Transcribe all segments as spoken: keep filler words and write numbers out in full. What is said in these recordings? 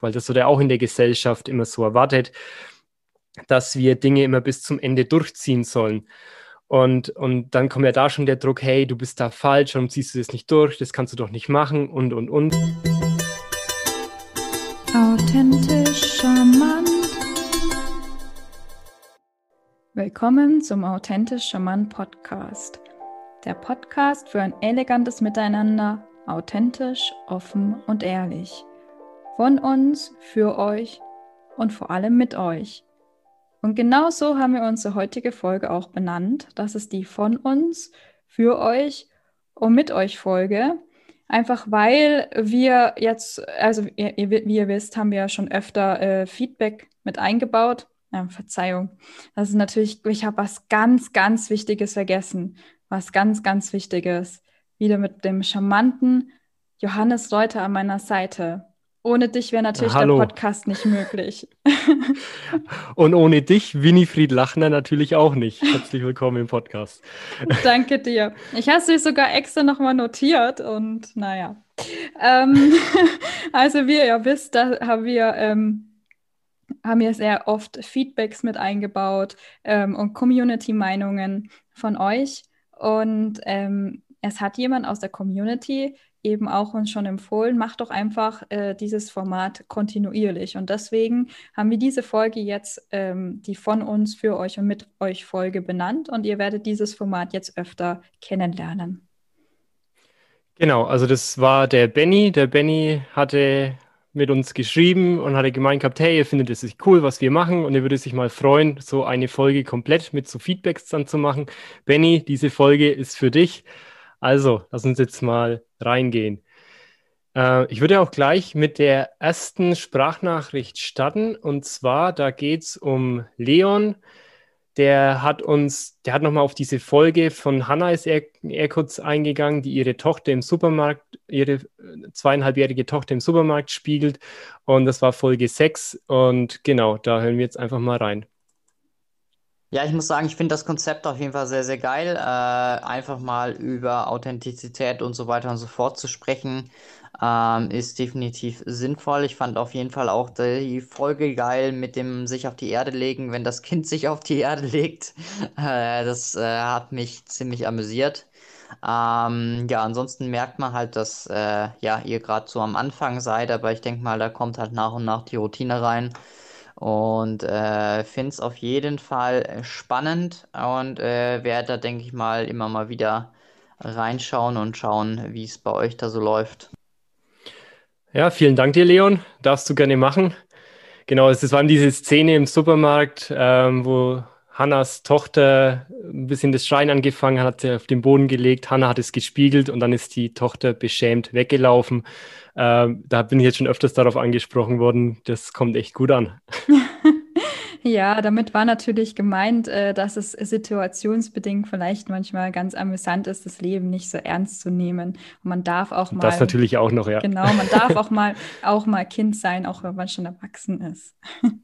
weil das wird ja auch in der Gesellschaft immer so erwartet, dass wir Dinge immer bis zum Ende durchziehen sollen. Und, und dann kommt ja da schon der Druck, hey, du bist da falsch, warum ziehst du das nicht durch, das kannst du doch nicht machen und, und, und. Authentisch charmant. Willkommen zum Authentisch charmant Podcast. Der Podcast für ein elegantes Miteinander, authentisch, offen und ehrlich. Von uns, für euch und vor allem mit euch. Und genau so haben wir unsere heutige Folge auch benannt. Das ist die von uns, für euch und mit euch Folge. Einfach weil wir jetzt, also ihr, wie ihr wisst, haben wir ja schon öfter äh, Feedback mit eingebaut. Ja, Verzeihung. Das ist natürlich, ich habe was ganz, ganz Wichtiges vergessen. Was ganz, ganz Wichtiges. Wieder mit dem charmanten Johannes Reuter an meiner Seite. Ohne dich wäre natürlich Hallo. der Podcast nicht möglich. Und ohne dich, Winifried Lachner, natürlich auch nicht. Herzlich willkommen im Podcast. Danke dir. Ich habe es sogar extra nochmal notiert und naja. Ähm, also wie ihr wisst, da haben wir, ähm, haben wir sehr oft Feedbacks mit eingebaut ähm, und Community-Meinungen von euch. Und ähm, es hat jemand aus der Community eben auch uns schon empfohlen, macht doch einfach äh, dieses Format kontinuierlich. Und deswegen haben wir diese Folge jetzt, ähm, die von uns, für euch und mit euch Folge benannt. Und ihr werdet dieses Format jetzt öfter kennenlernen. Genau, also das war der Benny. Der Benny hatte mit uns geschrieben und hatte gemeint gehabt, hey, ihr findet es cool, was wir machen und er würde sich mal freuen, so eine Folge komplett mit so Feedbacks dann zu machen. Benny, diese Folge ist für dich. Also, lass uns jetzt mal reingehen. Äh, ich würde auch gleich mit der ersten Sprachnachricht starten. Und zwar, da geht es um Leon. Der hat uns, der hat nochmal auf diese Folge von Hannah ist er, er kurz eingegangen, die ihre Tochter im Supermarkt, ihre zweieinhalbjährige Tochter im Supermarkt spiegelt. Und das war Folge sechs. Und genau, da hören wir jetzt einfach mal rein. Ja, ich muss sagen, ich finde das Konzept auf jeden Fall sehr, sehr geil. Äh, einfach mal über Authentizität und so weiter und so fort zu sprechen, ähm, ist definitiv sinnvoll. Ich fand auf jeden Fall auch die Folge geil mit dem sich auf die Erde legen, wenn das Kind sich auf die Erde legt. Äh, das äh, hat mich ziemlich amüsiert. Ähm, ja, ansonsten merkt man halt, dass äh, ja, ihr gerade so am Anfang seid, aber ich denke mal, da kommt halt nach und nach die Routine rein. Und äh, finde es auf jeden Fall spannend und äh, werde da, denke ich mal, immer mal wieder reinschauen und schauen, wie es bei euch da so läuft. Ja, vielen Dank dir, Leon. Darfst du gerne machen. Genau, es war diese Szene im Supermarkt, ähm, wo Hannas Tochter ein bisschen das Schreien angefangen hat, hat sie auf den Boden gelegt. Hannah hat es gespiegelt und dann ist die Tochter beschämt weggelaufen. Ähm, da bin ich jetzt schon öfters darauf angesprochen worden. Das kommt echt gut an. Ja, damit war natürlich gemeint, äh, dass es situationsbedingt vielleicht manchmal ganz amüsant ist, das Leben nicht so ernst zu nehmen. Und man darf auch mal. Das natürlich auch noch, ja. Genau, man darf auch mal, auch mal Kind sein, auch wenn man schon erwachsen ist.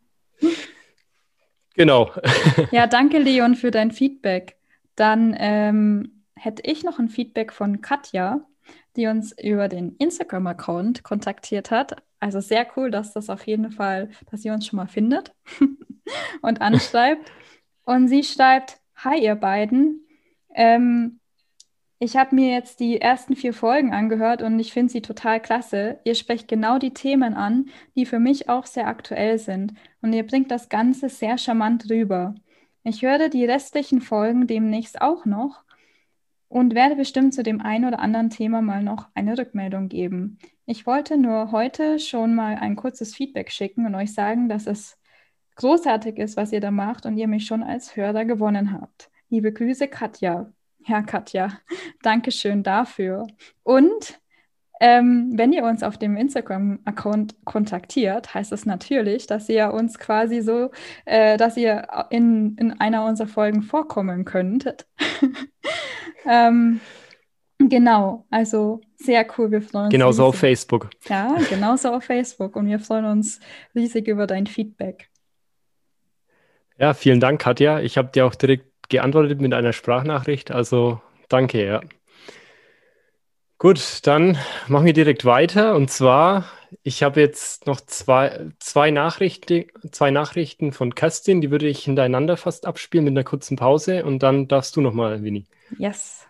Genau. Ja, danke, Leon, für dein Feedback. Dann ähm, hätte ich noch ein Feedback von Katja, die uns über den Instagram-Account kontaktiert hat. Also sehr cool, dass das auf jeden Fall, dass sie uns schon mal findet und anschreibt. Und sie schreibt: Hi, ihr beiden. Ähm, ich habe mir jetzt die ersten vier Folgen angehört und ich finde sie total klasse. Ihr sprecht genau die Themen an, die für mich auch sehr aktuell sind. Und ihr bringt das Ganze sehr charmant rüber. Ich höre die restlichen Folgen demnächst auch noch und werde bestimmt zu dem einen oder anderen Thema mal noch eine Rückmeldung geben. Ich wollte nur heute schon mal ein kurzes Feedback schicken und euch sagen, dass es großartig ist, was ihr da macht und ihr mich schon als Hörer gewonnen habt. Liebe Grüße, Katja. Ja, Katja, danke schön dafür. Und ähm, wenn ihr uns auf dem Instagram-Account kontaktiert, heißt das natürlich, dass ihr uns quasi so, äh, dass ihr in, in einer unserer Folgen vorkommen könntet. ähm, genau, also sehr cool, wir freuen uns. Genauso riesig. auf Facebook. Ja, genauso auf Facebook und wir freuen uns riesig über dein Feedback. Ja, vielen Dank, Katja. Ich habe dir auch direkt geantwortet mit einer Sprachnachricht, also danke, ja. Gut, dann machen wir direkt weiter. Und zwar, ich habe jetzt noch zwei, zwei Nachrichten, zwei Nachrichten von Kerstin, die würde ich hintereinander fast abspielen mit einer kurzen Pause. Und dann darfst du nochmal, Winnie. Yes.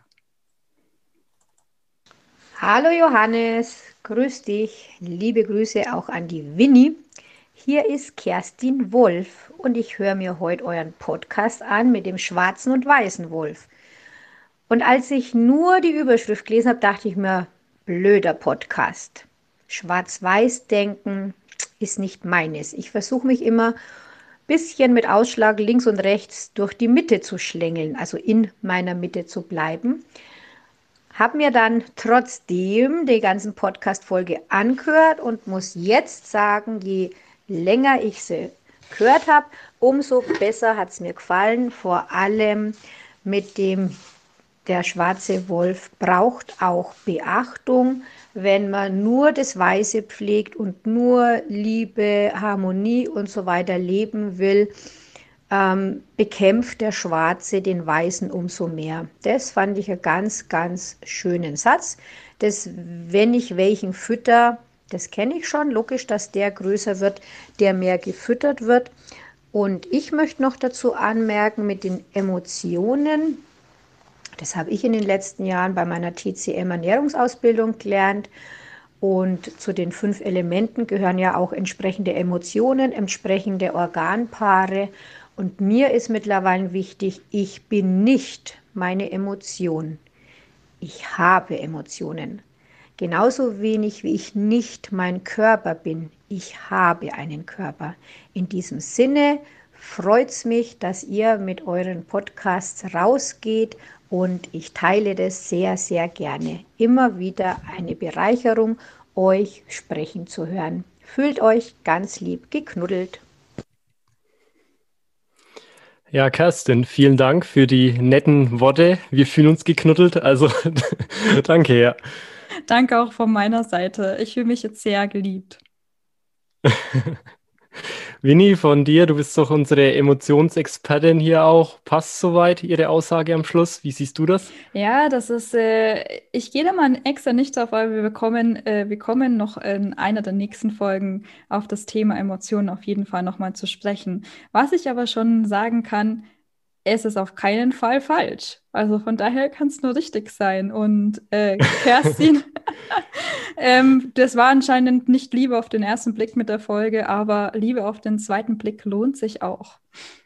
Hallo Johannes, grüß dich. Liebe Grüße auch an die Winnie. Hier ist Kerstin Wolf und ich höre mir heute euren Podcast an mit dem schwarzen und weißen Wolf. Und als ich nur die Überschrift gelesen habe, dachte ich mir, blöder Podcast. Schwarz-Weiß denken ist nicht meines. Ich versuche mich immer ein bisschen mit Ausschlag links und rechts durch die Mitte zu schlängeln, also in meiner Mitte zu bleiben. Habe mir dann trotzdem die ganzen Podcast-Folge angehört und muss jetzt sagen, je länger ich sie gehört habe, umso besser hat es mir gefallen. Vor allem mit dem, der schwarze Wolf braucht auch Beachtung. Wenn man nur das Weiße pflegt und nur Liebe, Harmonie und so weiter leben will, ähm, bekämpft der Schwarze den Weißen umso mehr. Das fand ich einen ganz, ganz schönen Satz. Das, wenn ich welchen fütter, das kenne ich schon, logisch, dass der größer wird, der mehr gefüttert wird. Und ich möchte noch dazu anmerken, mit den Emotionen, das habe ich in den letzten Jahren bei meiner T C M-Ernährungsausbildung gelernt. Und zu den fünf Elementen gehören ja auch entsprechende Emotionen, entsprechende Organpaare. Und mir ist mittlerweile wichtig, ich bin nicht meine Emotion. Ich habe Emotionen. Genauso wenig wie ich nicht mein Körper bin. Ich habe einen Körper. In diesem Sinne freut es mich, dass ihr mit euren Podcasts rausgeht und ich teile das sehr, sehr gerne. Immer wieder eine Bereicherung, euch sprechen zu hören. Fühlt euch ganz lieb geknuddelt. Ja, Kerstin, vielen Dank für die netten Worte. Wir fühlen uns geknuddelt, also danke, ja. Danke auch von meiner Seite. Ich fühle mich jetzt sehr geliebt. Winnie, von dir, du bist doch unsere Emotionsexpertin hier auch. Passt soweit Ihre Aussage am Schluss? Wie siehst du das? Ja, das ist, äh, ich gehe da mal extra nicht drauf, weil wir bekommen, äh, wir kommen noch in einer der nächsten Folgen auf das Thema Emotionen auf jeden Fall nochmal zu sprechen. Was ich aber schon sagen kann, es ist auf keinen Fall falsch. Also von daher kann es nur richtig sein. Und äh, Kerstin, ähm, das war anscheinend nicht Liebe auf den ersten Blick mit der Folge, aber Liebe auf den zweiten Blick lohnt sich auch.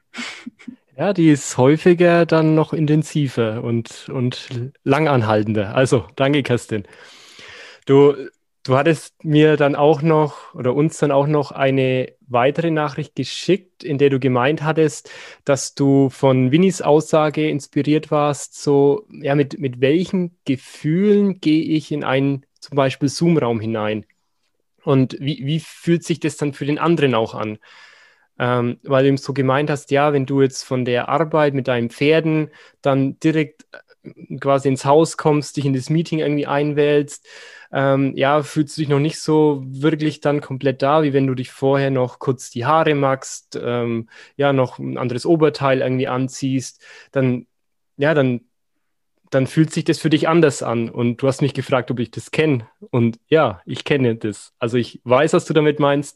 Ja, die ist häufiger dann noch intensiver und, und langanhaltender. Also, danke, Kerstin. Du, du hattest mir dann auch noch oder uns dann auch noch eine weitere Nachricht geschickt, in der du gemeint hattest, dass du von Winnies Aussage inspiriert warst, so, ja, mit, mit welchen Gefühlen gehe ich in einen zum Beispiel Zoom-Raum hinein? Und wie, wie fühlt sich das dann für den anderen auch an? Ähm, weil du eben so gemeint hast, ja, wenn du jetzt von der Arbeit mit deinen Pferden dann direkt äh, quasi ins Haus kommst, dich in das Meeting irgendwie einwählst, ähm, ja, fühlst du dich noch nicht so wirklich dann komplett da, wie wenn du dich vorher noch kurz die Haare machst, ähm, ja, noch ein anderes Oberteil irgendwie anziehst, dann, ja, dann, dann fühlt sich das für dich anders an. Und du hast mich gefragt, ob ich das kenne. Und ja, ich kenne das. Also ich weiß, was du damit meinst.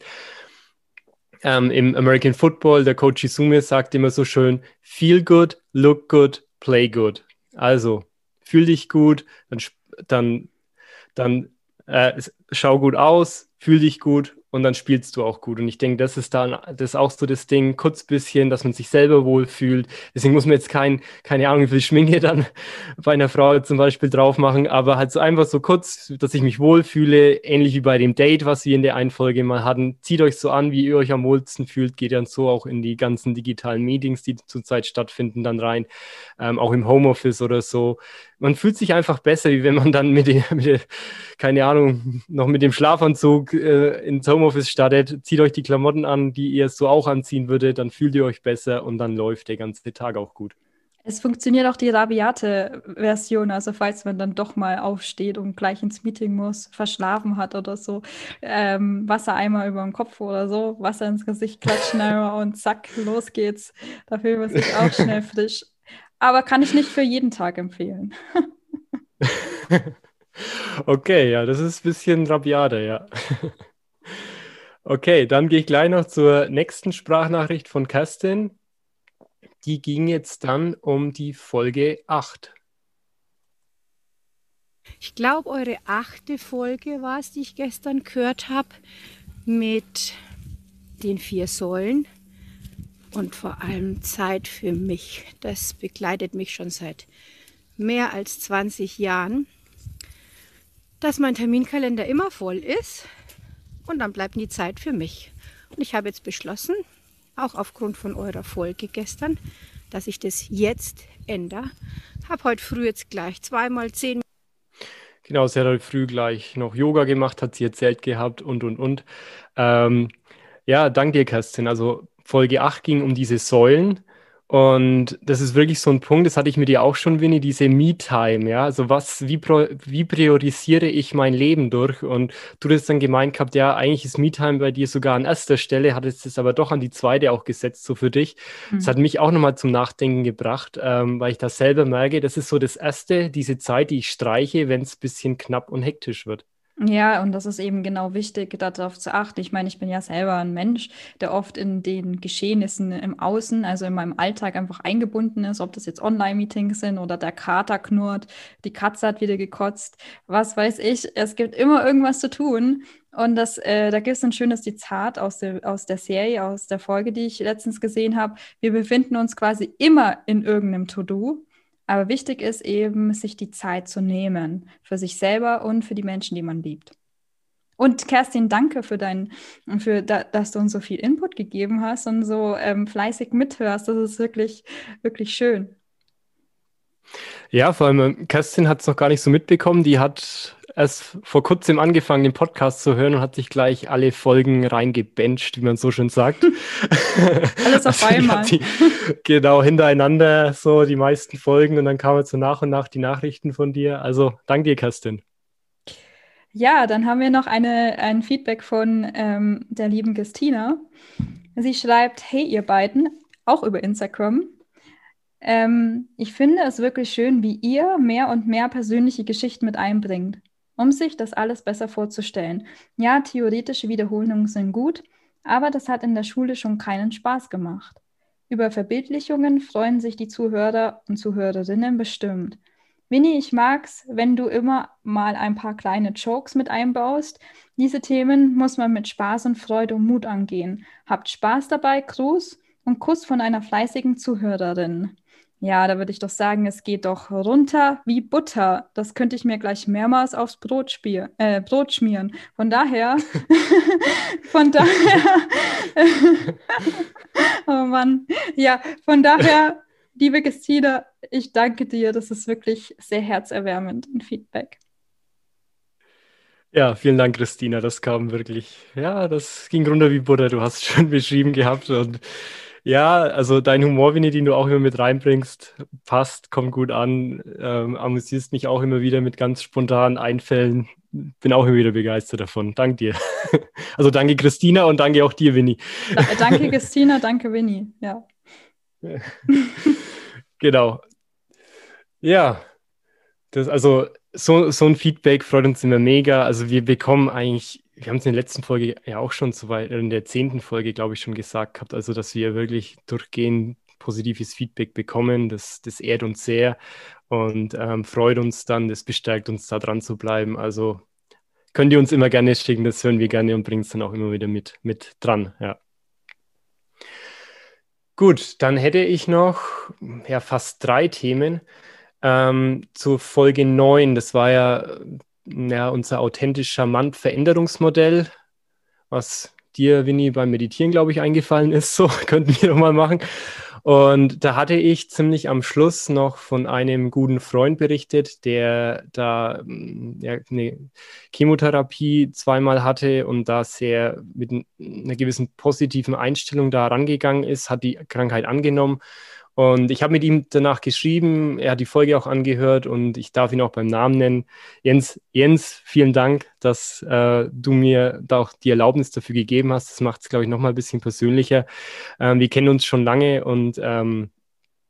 Ähm, Im American Football, der Coach Izume sagt immer so schön, feel good, look good, play good. Also, fühl dich gut, dann, dann, dann äh, schau gut aus, fühl dich gut und dann spielst du auch gut. Und ich denke, das ist dann das ist auch so das Ding, kurz bisschen, dass man sich selber wohlfühlt. Deswegen muss man jetzt kein, keine Ahnung, wie viel Schminke dann bei einer Frau zum Beispiel drauf machen, aber halt so einfach so kurz, dass ich mich wohlfühle, ähnlich wie bei dem Date, was wir in der einen Folge mal hatten. Zieht euch so an, wie ihr euch am wohlsten fühlt, geht dann so auch in die ganzen digitalen Meetings, die zurzeit stattfinden, dann rein, ähm, auch im Homeoffice oder so. Man fühlt sich einfach besser, wie wenn man dann mit, den, mit der, keine Ahnung, noch mit dem Schlafanzug äh, ins Homeoffice startet. Zieht euch die Klamotten an, die ihr so auch anziehen würdet, dann fühlt ihr euch besser und dann läuft der ganze Tag auch gut. Es funktioniert auch die rabiate Version, also falls man dann doch mal aufsteht und gleich ins Meeting muss, verschlafen hat oder so, ähm, Wassereimer über den Kopf oder so, Wasser ins Gesicht klatschen und zack, los geht's. Da fühlt man sich auch schnell frisch. Aber kann ich nicht für jeden Tag empfehlen. Okay, ja, das ist ein bisschen rabiater, ja. Okay, dann gehe ich gleich noch zur nächsten Sprachnachricht von Kerstin. Die ging jetzt dann um die Folge acht. Ich glaube, eure achte Folge war es, die ich gestern gehört habe, mit den vier Säulen und vor allem Zeit für mich. Das begleitet mich schon seit mehr als zwanzig Jahren, dass mein Terminkalender immer voll ist und dann bleibt nie Zeit für mich. Und ich habe jetzt beschlossen, auch aufgrund von eurer Folge gestern, dass ich das jetzt ändere. Habe heute früh jetzt gleich zweimal zehn Genau, sie hat heute früh gleich noch Yoga gemacht, hat sie erzählt gehabt und, und, und. Ähm, ja, danke dir, Kerstin. Also Folge acht ging um diese Säulen und das ist wirklich so ein Punkt, das hatte ich mit dir auch schon, Winnie, diese Me-Time, ja, also was, wie, pro, wie priorisiere ich mein Leben durch? Und du hast dann gemeint gehabt, ja, eigentlich ist Me-Time bei dir sogar an erster Stelle, hattest es aber doch an die zweite auch gesetzt, so für dich. Das hat Mhm. mich auch nochmal zum Nachdenken gebracht, ähm, weil ich das selber merke, das ist so das Erste, diese Zeit, die ich streiche, wenn es ein bisschen knapp und hektisch wird. Ja, und das ist eben genau wichtig, darauf zu achten. Ich meine, ich bin ja selber ein Mensch, der oft in den Geschehnissen im Außen, also in meinem Alltag einfach eingebunden ist, ob das jetzt Online-Meetings sind oder der Kater knurrt, die Katze hat wieder gekotzt, was weiß ich. Es gibt immer irgendwas zu tun. Und das, äh, da gibt es ein schönes Zitat aus der, aus der Serie, aus der Folge, die ich letztens gesehen habe. Wir befinden uns quasi immer in irgendeinem To-Do. Aber wichtig ist eben, sich die Zeit zu nehmen für sich selber und für die Menschen, die man liebt. Und Kerstin, danke für dein, für da, dass du uns so viel Input gegeben hast und so ähm, fleißig mithörst. Das ist wirklich, wirklich schön. Ja, vor allem ähm, Kerstin hat es noch gar nicht so mitbekommen. Die hat erst vor kurzem angefangen, den Podcast zu hören und hat sich gleich alle Folgen reingebencht, wie man so schön sagt. Alles auf Also die einmal. hat die genau hintereinander so die meisten Folgen und dann kamen so nach und nach die Nachrichten von dir. Also danke dir, Kerstin. Ja, dann haben wir noch eine, ein Feedback von ähm, der lieben Christina. Sie schreibt, hey ihr beiden, auch über Instagram. Ähm, ich finde es wirklich schön, wie ihr mehr und mehr persönliche Geschichten mit einbringt, um sich das alles besser vorzustellen. Ja, theoretische Wiederholungen sind gut, aber das hat in der Schule schon keinen Spaß gemacht. Über Verbildlichungen freuen sich die Zuhörer und Zuhörerinnen bestimmt. Winnie, ich mag's, wenn du immer mal ein paar kleine Jokes mit einbaust. Diese Themen muss man mit Spaß und Freude und Mut angehen. Habt Spaß dabei, Gruß und Kuss von einer fleißigen Zuhörerin. Ja, da würde ich doch sagen, es geht doch runter wie Butter. Das könnte ich mir gleich mehrmals aufs Brot, spier, äh, Brot schmieren. Von daher, von daher, oh Mann, ja, von daher, liebe Christine, ich danke dir. Das ist wirklich sehr herzerwärmend, ein Feedback. Ja, vielen Dank, Christina. Das kam wirklich, ja, das ging runter wie Butter. Du hast schon beschrieben gehabt. Und ja, also dein Humor, Winnie, den du auch immer mit reinbringst, passt, kommt gut an. Ähm, amüsierst mich auch immer wieder mit ganz spontanen Einfällen. Bin auch immer wieder begeistert davon. Dank dir. Also danke, Christina, und danke auch dir, Winnie. Da, danke, Christina, danke, Winnie. Ja. Genau. Ja, das, also so, so ein Feedback freut uns immer mega. Also wir bekommen eigentlich, wir haben es in der letzten Folge ja auch schon so weit, in der zehnten Folge, glaube ich, schon gesagt gehabt, also dass wir wirklich durchgehend positives Feedback bekommen. Das, das ehrt uns sehr und ähm, freut uns dann, das bestärkt uns, da dran zu bleiben. Also könnt ihr uns immer gerne schicken, das hören wir gerne und bringen es dann auch immer wieder mit, mit dran. Ja. Gut, dann hätte ich noch ja, fast drei Themen. Ähm, zur Folge neun, das war ja, äh, ja unser authentisch charmant Veränderungsmodell, was dir, Winnie, beim Meditieren, glaube ich, eingefallen ist. So könnten wir doch mal machen. Und da hatte ich ziemlich am Schluss noch von einem guten Freund berichtet, der da mm, ja, eine Chemotherapie zweimal hatte und da sehr mit n- einer gewissen positiven Einstellung da rangegangen ist, hat die Krankheit angenommen. Und ich habe mit ihm danach geschrieben, er hat die Folge auch angehört und ich darf ihn auch beim Namen nennen. Jens, Jens, vielen Dank, dass äh, du mir da auch die Erlaubnis dafür gegeben hast. Das macht es, glaube ich, noch mal ein bisschen persönlicher. Ähm, wir kennen uns schon lange und ähm,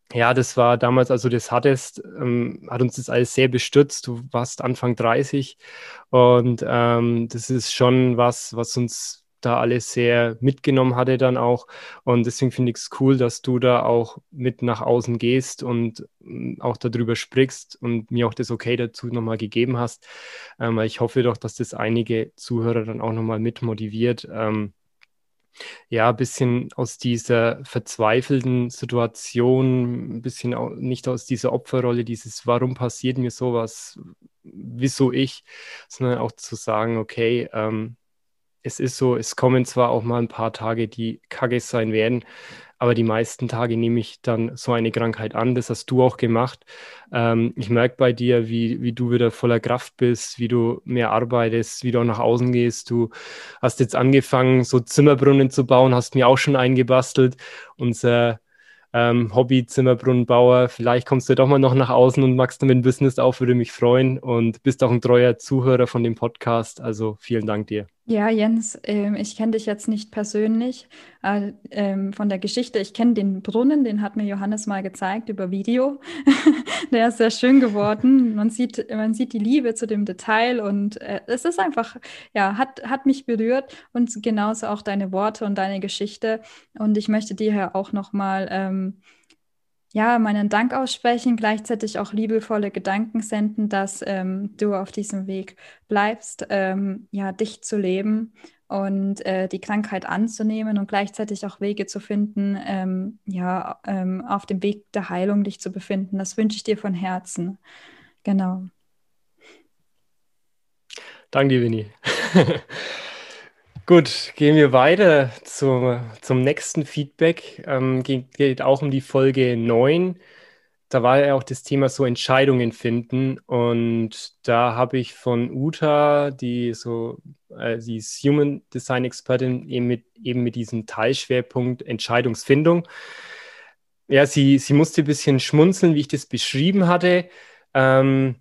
ja, das war damals, als du das hattest, ähm, hat uns das alles sehr bestürzt. Du warst Anfang dreißig und ähm, das ist schon was, was uns da alles sehr mitgenommen hatte dann auch. Und deswegen finde ich es cool, dass du da auch mit nach außen gehst und ähm, auch darüber sprichst und mir auch das Okay dazu nochmal gegeben hast. Ähm, weil ich hoffe doch, dass das einige Zuhörer dann auch nochmal mit motiviert. Ähm, ja, ein bisschen aus dieser verzweifelten Situation, ein bisschen au- nicht aus dieser Opferrolle, dieses Warum passiert mir sowas, wieso ich, sondern auch zu sagen, okay, ähm, es ist so, es kommen zwar auch mal ein paar Tage, die kacke sein werden, aber die meisten Tage nehme ich dann so eine Krankheit an. Das hast du auch gemacht. Ähm, ich merke bei dir, wie, wie du wieder voller Kraft bist, wie du mehr arbeitest, wie du auch nach außen gehst. Du hast jetzt angefangen, so Zimmerbrunnen zu bauen, hast mir auch schon eingebastelt. Unser ähm, Hobby-Zimmerbrunnenbauer. Vielleicht kommst du doch mal noch nach außen und machst damit ein Business auf, würde mich freuen. Und bist auch ein treuer Zuhörer von dem Podcast. Also vielen Dank dir. Ja, Jens, ähm, ich kenne dich jetzt nicht persönlich äh, ähm, von der Geschichte. Ich kenne den Brunnen, den hat mir Johannes mal gezeigt über Video. Der ist sehr schön geworden. Man sieht, man sieht die Liebe zu dem Detail und äh, es ist einfach, ja, hat, hat mich berührt und genauso auch deine Worte und deine Geschichte. Und ich möchte dir ja auch nochmal ähm, ja, meinen Dank aussprechen, gleichzeitig auch liebevolle Gedanken senden, dass ähm, du auf diesem Weg bleibst, ähm, ja, dich zu leben und äh, die Krankheit anzunehmen und gleichzeitig auch Wege zu finden, ähm, ja, ähm, auf dem Weg der Heilung dich zu befinden. Das wünsche ich dir von Herzen. Genau. Danke dir, Winnie. Gut, gehen wir weiter zu, zum nächsten Feedback. Ähm, geht, geht auch um die Folge neun. Da war ja auch das Thema so Entscheidungen finden. Und da habe ich von Uta, die so, äh, sie ist Human Design Expertin, eben mit, eben mit diesem Teilschwerpunkt Entscheidungsfindung. Ja, sie, sie musste ein bisschen schmunzeln, wie ich das beschrieben hatte. Ähm,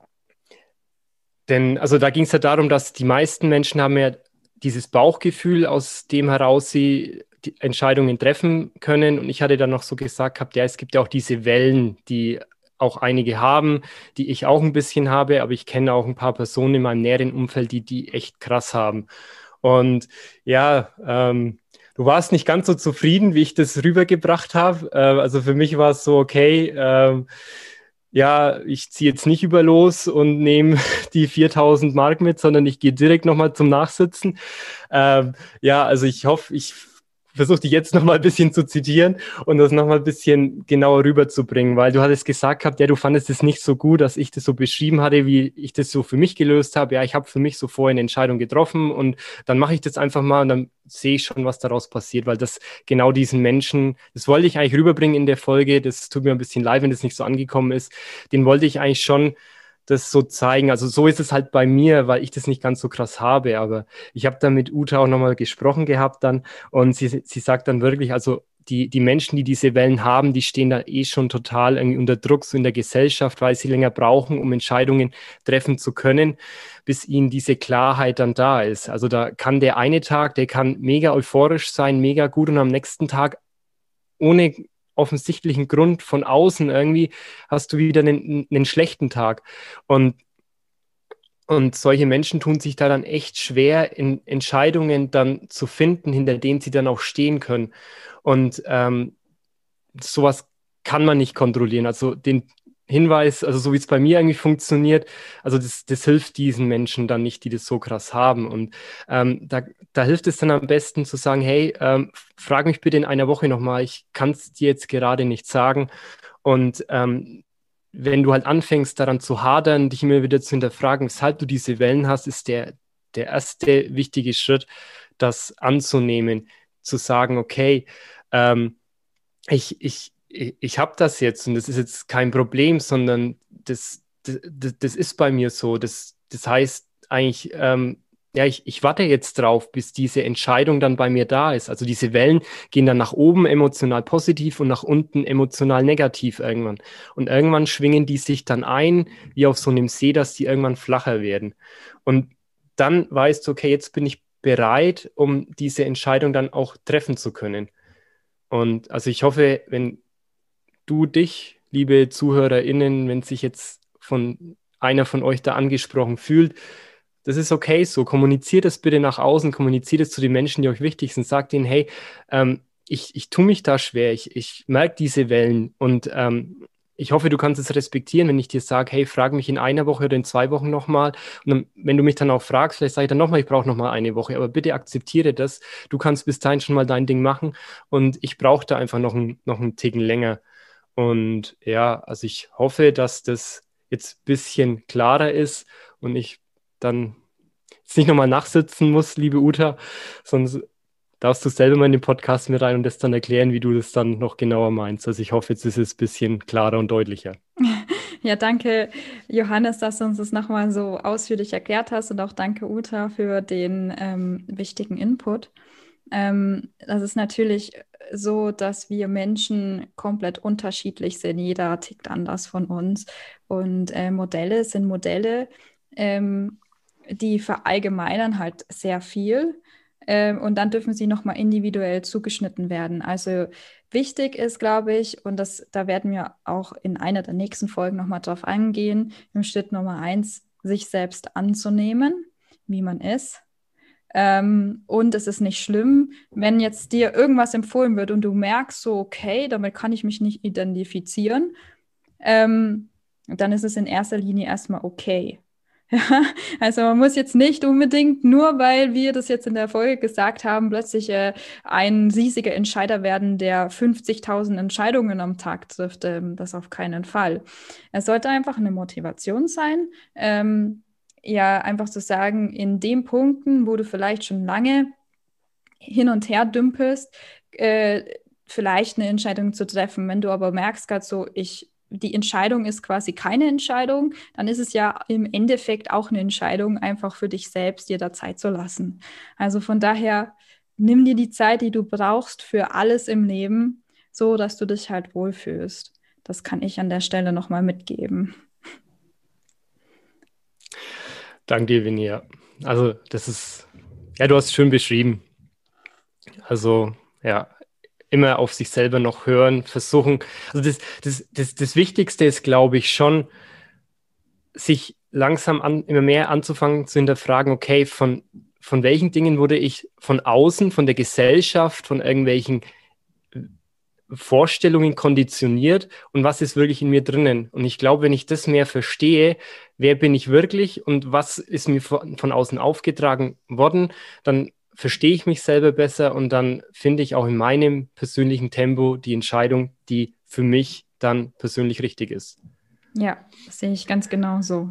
denn also da ging es ja darum, dass die meisten Menschen haben ja dieses Bauchgefühl, aus dem heraus sie die Entscheidungen treffen können. Und ich hatte dann noch so gesagt gehabt, ja, es gibt ja auch diese Wellen, die auch einige haben, die ich auch ein bisschen habe, aber ich kenne auch ein paar Personen in meinem näheren Umfeld, die die echt krass haben. Und ja, ähm, du warst nicht ganz so zufrieden, wie ich das rübergebracht habe. Äh, also für mich war es so, okay, ähm, ja, ich ziehe jetzt nicht über los und nehme die viertausend Mark mit, sondern ich gehe direkt nochmal zum Nachsitzen. Ähm, ja, also ich hoffe, ich versuche dich jetzt nochmal ein bisschen zu zitieren und das nochmal ein bisschen genauer rüberzubringen, weil du hattest gesagt gehabt, ja, du fandest es nicht so gut, dass ich das so beschrieben hatte, wie ich das so für mich gelöst habe. Ja, ich habe für mich so vorher eine Entscheidung getroffen und dann mache ich das einfach mal und dann sehe ich schon, was daraus passiert, weil das genau diesen Menschen, das wollte ich eigentlich rüberbringen in der Folge, das tut mir ein bisschen leid, wenn das nicht so angekommen ist, den wollte ich eigentlich schon das so zeigen. Also so ist es halt bei mir, weil ich das nicht ganz so krass habe, aber ich habe da mit Uta auch nochmal gesprochen gehabt dann und sie, sie sagt dann wirklich, also die, die Menschen, die diese Wellen haben, die stehen da eh schon total irgendwie unter Druck so in der Gesellschaft, weil sie länger brauchen, um Entscheidungen treffen zu können, bis ihnen diese Klarheit dann da ist. Also da kann der eine Tag, der kann mega euphorisch sein, mega gut und am nächsten Tag ohne offensichtlichen Grund von außen irgendwie hast du wieder einen, einen schlechten Tag. Und und solche Menschen tun sich da dann echt schwer, in Entscheidungen dann zu finden, hinter denen sie dann auch stehen können. Und ähm, sowas kann man nicht kontrollieren. Also den Hinweis, also so wie es bei mir eigentlich funktioniert, also das, das hilft diesen Menschen dann nicht, die das so krass haben. Und ähm, da, da hilft es dann am besten zu sagen, hey, ähm, frag mich bitte in einer Woche nochmal, ich kann es dir jetzt gerade nicht sagen. Und ähm, wenn du halt anfängst, daran zu hadern, dich immer wieder zu hinterfragen, weshalb du diese Wellen hast, ist der, der erste wichtige Schritt, das anzunehmen, zu sagen, okay, ähm, ich, ich, ich, ich habe das jetzt und das ist jetzt kein Problem, sondern das, das, das ist bei mir so. Das, das heißt eigentlich, ähm, ja, ich, ich warte jetzt drauf, bis diese Entscheidung dann bei mir da ist. Also diese Wellen gehen dann nach oben emotional positiv und nach unten emotional negativ irgendwann. Und irgendwann schwingen die sich dann ein, wie auf so einem See, dass die irgendwann flacher werden. Und dann weißt du, okay, jetzt bin ich bereit, um diese Entscheidung dann auch treffen zu können. Und also ich hoffe, wenn du dich, liebe ZuhörerInnen, wenn sich jetzt von einer von euch da angesprochen fühlt, das ist okay so. Kommuniziert es bitte nach außen, kommuniziert es zu den Menschen, die euch wichtig sind. Sagt ihnen, hey, ähm, ich, ich tue mich da schwer, ich, ich merke diese Wellen und ähm, ich hoffe, du kannst es respektieren, wenn ich dir sage, hey, frag mich in einer Woche oder in zwei Wochen nochmal. Und dann, wenn du mich dann auch fragst, vielleicht sage ich dann nochmal, ich brauche nochmal eine Woche. Aber bitte akzeptiere das. Du kannst bis dahin schon mal dein Ding machen und ich brauche da einfach noch, ein, noch einen Ticken länger. Und ja, also ich hoffe, dass das jetzt ein bisschen klarer ist und ich dann jetzt nicht nochmal nachsitzen muss, liebe Uta, sonst darfst du selber mal in den Podcast mit rein und das dann erklären, wie du das dann noch genauer meinst. Also ich hoffe, jetzt ist es ein bisschen klarer und deutlicher. Ja, danke, Johannes, dass du uns das nochmal so ausführlich erklärt hast und auch danke, Uta, für den ähm, wichtigen Input. Ähm, das ist natürlich so, dass wir Menschen komplett unterschiedlich sind. Jeder tickt anders von uns und äh, Modelle sind Modelle, ähm, die verallgemeinern halt sehr viel. Ähm, und dann dürfen sie nochmal individuell zugeschnitten werden. Also wichtig ist, glaube ich, und das, da werden wir auch in einer der nächsten Folgen nochmal drauf eingehen, im Schritt Nummer eins, sich selbst anzunehmen, wie man ist. Ähm, und es ist nicht schlimm, wenn jetzt dir irgendwas empfohlen wird und du merkst so, okay, damit kann ich mich nicht identifizieren, ähm, dann ist es in erster Linie erstmal okay. Ja, also man muss jetzt nicht unbedingt, nur weil wir das jetzt in der Folge gesagt haben, plötzlich äh, ein riesiger Entscheider werden, der fünfzigtausend Entscheidungen am Tag trifft. Ähm, das auf keinen Fall. Es sollte einfach eine Motivation sein, ähm, ja, einfach zu sagen, in den Punkten, wo du vielleicht schon lange hin und her dümpelst, äh, vielleicht eine Entscheidung zu treffen. Wenn du aber merkst, gerade so, ich die Entscheidung ist quasi keine Entscheidung, dann ist es ja im Endeffekt auch eine Entscheidung, einfach für dich selbst dir da Zeit zu lassen. Also von daher, nimm dir die Zeit, die du brauchst für alles im Leben, so dass du dich halt wohlfühlst. Das kann ich an der Stelle nochmal mitgeben. Danke dir, Vinia. Also das ist, ja, du hast es schön beschrieben. Also, ja, immer auf sich selber noch hören, versuchen. Also das, das, das, das Wichtigste ist, glaube ich, schon, sich langsam an, immer mehr anzufangen zu hinterfragen, okay, von, von welchen Dingen wurde ich von außen, von der Gesellschaft, von irgendwelchen Vorstellungen konditioniert und was ist wirklich in mir drinnen? Und ich glaube, wenn ich das mehr verstehe, wer bin ich wirklich und was ist mir von, von außen aufgetragen worden, dann verstehe ich mich selber besser und dann finde ich auch in meinem persönlichen Tempo die Entscheidung, die für mich dann persönlich richtig ist. Ja, das sehe ich ganz genau so.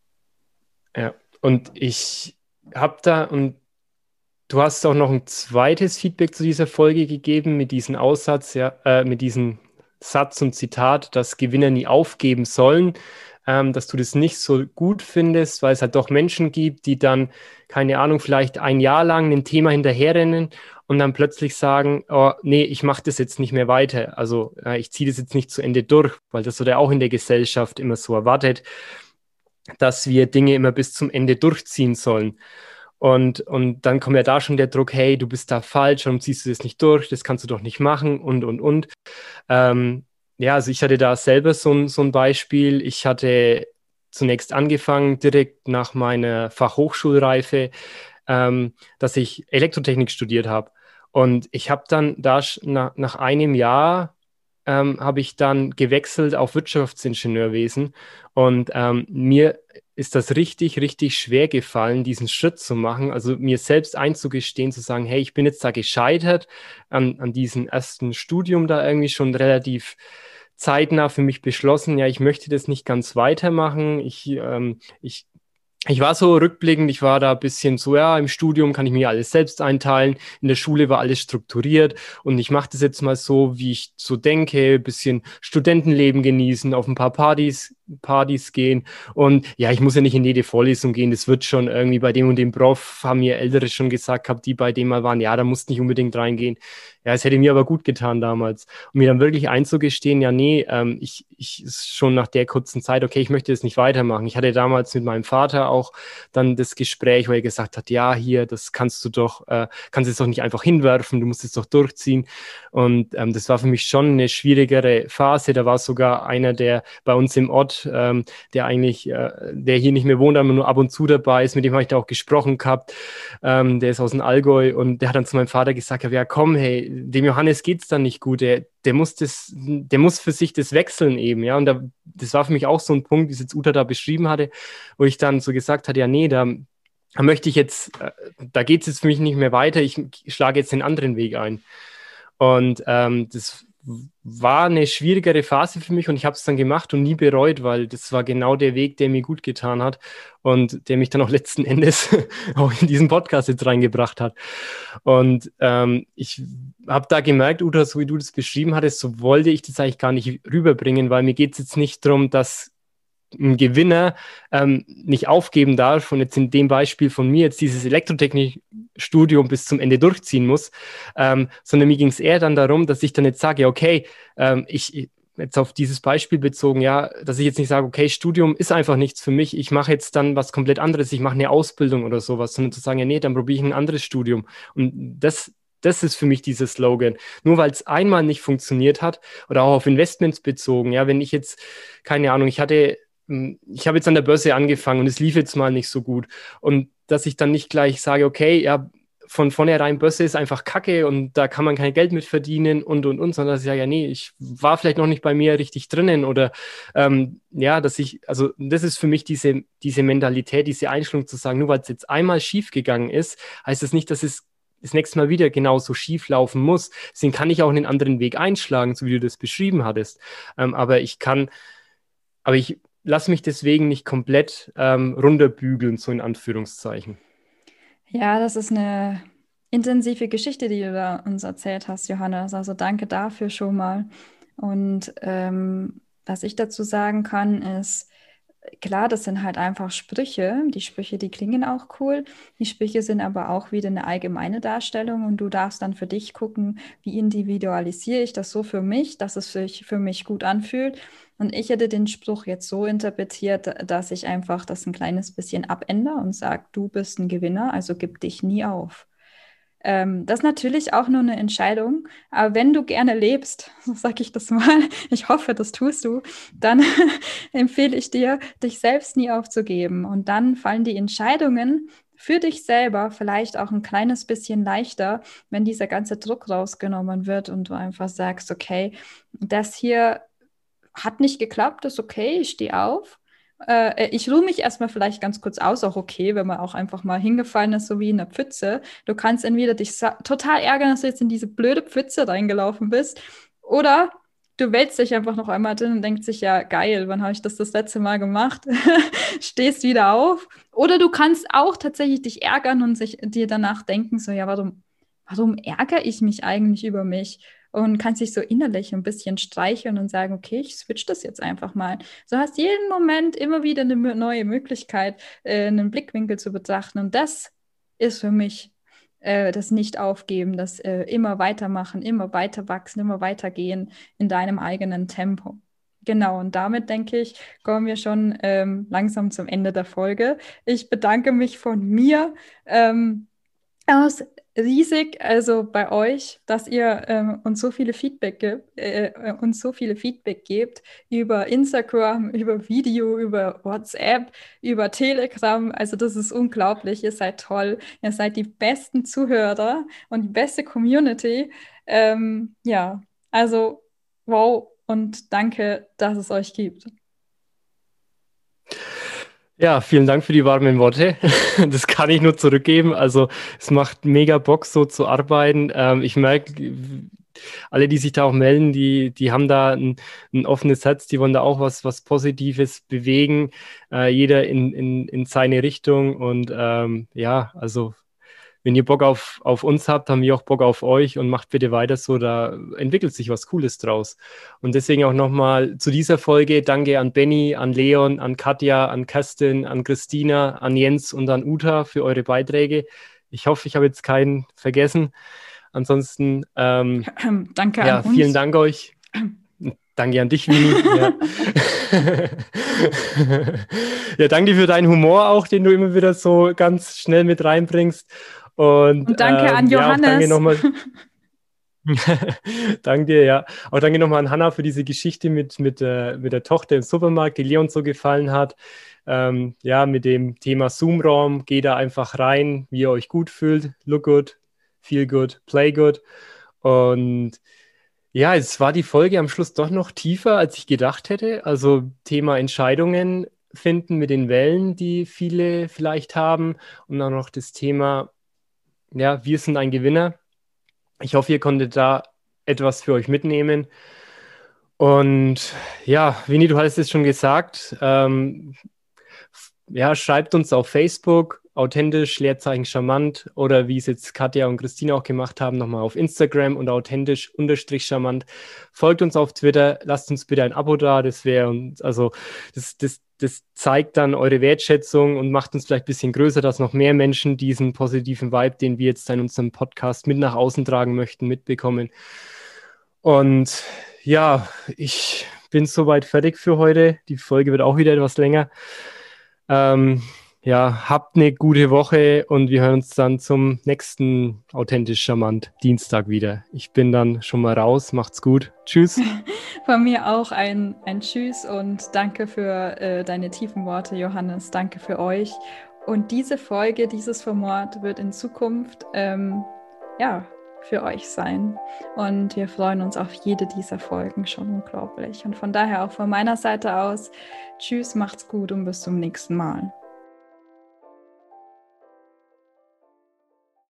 Ja, und ich habe da, und du hast auch noch ein zweites Feedback zu dieser Folge gegeben mit diesem Aussatz, ja, äh, mit diesem Satz und Zitat, dass Gewinner nie aufgeben sollen, ähm, dass du das nicht so gut findest, weil es halt doch Menschen gibt, die dann, keine Ahnung, vielleicht ein Jahr lang ein Thema hinterherrennen und dann plötzlich sagen, oh, nee, ich mache das jetzt nicht mehr weiter. Also äh, ich ziehe das jetzt nicht zu Ende durch, weil das wird ja auch in der Gesellschaft immer so erwartet, dass wir Dinge immer bis zum Ende durchziehen sollen. Und, und dann kommt ja da schon der Druck, hey, du bist da falsch, warum ziehst du das nicht durch, das kannst du doch nicht machen und, und, und. Ähm, ja, also ich hatte da selber so ein, so ein Beispiel. Ich hatte zunächst angefangen, direkt nach meiner Fachhochschulreife, ähm, dass ich Elektrotechnik studiert habe. Und ich habe dann da nach, nach einem Jahr ähm, habe ich dann gewechselt auf Wirtschaftsingenieurwesen. Und ähm, mir ist das richtig, richtig schwer gefallen, diesen Schritt zu machen, also mir selbst einzugestehen, zu sagen, hey, ich bin jetzt da gescheitert an, an diesem ersten Studium da irgendwie schon relativ zeitnah für mich beschlossen, ja, ich möchte das nicht ganz weitermachen, ich, ähm, ich Ich war so rückblickend, ich war da ein bisschen so, ja, im Studium kann ich mir alles selbst einteilen, in der Schule war alles strukturiert und ich mache das jetzt mal so, wie ich so denke, ein bisschen Studentenleben genießen, auf ein paar Partys Partys gehen und ja, ich muss ja nicht in jede Vorlesung gehen, das wird schon irgendwie bei dem und dem Prof, haben mir Ältere schon gesagt gehabt, die bei dem mal waren, ja, da musst nicht unbedingt reingehen. Ja, es hätte mir aber gut getan damals. Und mir dann wirklich einzugestehen, ja, nee, ähm, ich, ich schon nach der kurzen Zeit, okay, ich möchte das nicht weitermachen. Ich hatte damals mit meinem Vater auch dann das Gespräch, wo er gesagt hat, ja, hier, das kannst du doch, äh, kannst es doch nicht einfach hinwerfen, du musst es doch durchziehen. Und ähm, das war für mich schon eine schwierigere Phase. Da war sogar einer, der bei uns im Ort, ähm, der eigentlich, äh, der hier nicht mehr wohnt, aber nur ab und zu dabei ist, mit dem habe ich da auch gesprochen gehabt. Ähm, der ist aus dem Allgäu und der hat dann zu meinem Vater gesagt, ja, komm, hey, dem Johannes geht's dann nicht gut, der, der muss das, der muss für sich das wechseln eben, ja, und da, das war für mich auch so ein Punkt, wie es jetzt Uta da beschrieben hatte, wo ich dann so gesagt hatte, ja, nee, da, da möchte ich jetzt, da geht's jetzt für mich nicht mehr weiter, ich schlage jetzt den anderen Weg ein. Und ähm, das war eine schwierigere Phase für mich und ich habe es dann gemacht und nie bereut, weil das war genau der Weg, der mir gut getan hat und der mich dann auch letzten Endes auch in diesen Podcast jetzt reingebracht hat. Und ähm, ich habe da gemerkt, Uta, so wie du das beschrieben hattest, so wollte ich das eigentlich gar nicht rüberbringen, weil mir geht es jetzt nicht darum, dass ein Gewinner ähm, nicht aufgeben darf und jetzt in dem Beispiel von mir jetzt dieses Elektrotechnikstudium bis zum Ende durchziehen muss, ähm, sondern mir ging es eher dann darum, dass ich dann jetzt sage, okay, ähm, ich jetzt auf dieses Beispiel bezogen, ja, dass ich jetzt nicht sage, okay, Studium ist einfach nichts für mich, ich mache jetzt dann was komplett anderes, ich mache eine Ausbildung oder sowas, sondern zu sagen, ja, nee, dann probiere ich ein anderes Studium. Und das Das ist für mich dieser Slogan. Nur weil es einmal nicht funktioniert hat oder auch auf Investments bezogen, ja, wenn ich jetzt, keine Ahnung, ich hatte ich habe jetzt an der Börse angefangen und es lief jetzt mal nicht so gut. Und dass ich dann nicht gleich sage, okay, ja, von vornherein Börse ist einfach Kacke und da kann man kein Geld mit verdienen und, und, und, sondern dass ich sage, ja, nee, ich war vielleicht noch nicht bei mir richtig drinnen oder ähm, ja, dass ich, also das ist für mich diese, diese Mentalität, diese Einstellung zu sagen, nur weil es jetzt einmal schief gegangen ist, heißt das nicht, dass es das nächste Mal wieder genauso schief laufen muss. Deswegen kann ich auch einen anderen Weg einschlagen, so wie du das beschrieben hattest. Ähm, aber ich kann, aber ich lass mich deswegen nicht komplett ähm, runterbügeln, so in Anführungszeichen. Ja, das ist eine intensive Geschichte, die du da uns erzählt hast, Johannes. Also danke dafür schon mal. Und ähm, was ich dazu sagen kann, ist, klar, das sind halt einfach Sprüche. Die Sprüche, die klingen auch cool. Die Sprüche sind aber auch wieder eine allgemeine Darstellung und du darfst dann für dich gucken, wie individualisiere ich das so für mich, dass es sich für mich gut anfühlt. Und ich hätte den Spruch jetzt so interpretiert, dass ich einfach das ein kleines bisschen abändere und sage, du bist ein Gewinner, also gib dich nie auf. Ähm, das ist natürlich auch nur eine Entscheidung, aber wenn du gerne lebst, so sage ich das mal, ich hoffe, das tust du, dann empfehle ich dir, dich selbst nie aufzugeben. Und dann fallen die Entscheidungen für dich selber vielleicht auch ein kleines bisschen leichter, wenn dieser ganze Druck rausgenommen wird und du einfach sagst, okay, das hier hat nicht geklappt, ist okay, ich stehe auf. Äh, ich ruhe mich erstmal vielleicht ganz kurz aus, auch okay, wenn man auch einfach mal hingefallen ist, so wie in der Pfütze. Du kannst entweder dich total ärgern, dass du jetzt in diese blöde Pfütze reingelaufen bist, oder du wälzt dich einfach noch einmal drin und denkst sich, ja, geil, wann habe ich das das letzte Mal gemacht? Stehst wieder auf. Oder du kannst auch tatsächlich dich ärgern und sich, dir danach denken, so, ja, warum, warum ärgere ich mich eigentlich über mich? Und kannst dich so innerlich ein bisschen streicheln und sagen, okay, ich switch das jetzt einfach mal. So hast jeden Moment immer wieder eine neue Möglichkeit, äh, einen Blickwinkel zu betrachten. Und das ist für mich äh, das Nicht-Aufgeben, das äh, immer weitermachen, immer weiter wachsen, immer weitergehen in deinem eigenen Tempo. Genau, und damit, denke ich, kommen wir schon ähm, langsam zum Ende der Folge. Ich bedanke mich von mir ähm, aus riesig, also bei euch, dass ihr ähm, uns so viele Feedback gibt, äh, uns so viele Feedback gebt über Instagram, über Video, über WhatsApp, über Telegram. Also das ist unglaublich. Ihr seid toll. Ihr seid die besten Zuhörer und die beste Community. Ähm, ja, also wow und danke, dass es euch gibt. Ja, vielen Dank für die warmen Worte. Das kann ich nur zurückgeben. Also es macht mega Bock, so zu arbeiten. Ähm, ich merke, alle, die sich da auch melden, die, die haben da ein, ein offenes Herz, die wollen da auch was, was Positives bewegen. Äh, jeder in, in, in seine Richtung. Und ähm, ja, also wenn ihr Bock auf, auf uns habt, haben wir auch Bock auf euch und macht bitte weiter so, da entwickelt sich was Cooles draus. Und deswegen auch nochmal zu dieser Folge danke an Benny, an Leon, an Katja, an Kerstin, an Christina, an Jens und an Uta für eure Beiträge. Ich hoffe, ich habe jetzt keinen vergessen. Ansonsten ähm, danke ja, an uns. vielen Dank euch. Danke an dich, Vini. Ja. Ja, danke für deinen Humor auch, den du immer wieder so ganz schnell mit reinbringst. Und, Und danke ähm, an ja, auch Johannes. danke nochmal. Danke dir, ja. Auch danke nochmal an Hannah für diese Geschichte mit, mit, äh, mit der Tochter im Supermarkt, die Leon so gefallen hat. Ähm, ja, mit dem Thema Zoom-Raum. Geht da einfach rein, wie ihr euch gut fühlt. Look good, feel good, play good. Und ja, es war die Folge am Schluss doch noch tiefer, als ich gedacht hätte. Also Thema Entscheidungen finden mit den Wellen, die viele vielleicht haben. Und dann noch das Thema, ja, wir sind ein Gewinner. Ich hoffe, ihr konntet da etwas für euch mitnehmen. Und ja, Vini, du hast es schon gesagt. Ähm, ja, schreibt uns auf Facebook, authentisch, Leerzeichen charmant, oder wie es jetzt Katja und Christina auch gemacht haben, nochmal auf Instagram und authentisch unterstrich charmant. Folgt uns auf Twitter, lasst uns bitte ein Abo da, das wäre uns, also das, das, das zeigt dann eure Wertschätzung und macht uns vielleicht ein bisschen größer, dass noch mehr Menschen diesen positiven Vibe, den wir jetzt in unserem Podcast mit nach außen tragen möchten, mitbekommen. Und ja, ich bin soweit fertig für heute. Die Folge wird auch wieder etwas länger. Ähm, ja, habt eine gute Woche und wir hören uns dann zum nächsten Authentisch Charmant Dienstag wieder. Ich bin dann schon mal raus. Macht's gut. Tschüss. Von mir auch ein, ein Tschüss und danke für äh, deine tiefen Worte, Johannes. Danke für euch. Und diese Folge, dieses Format wird in Zukunft ähm, ja, für euch sein. Und wir freuen uns auf jede dieser Folgen schon unglaublich. Und von daher auch von meiner Seite aus, tschüss, macht's gut und bis zum nächsten Mal.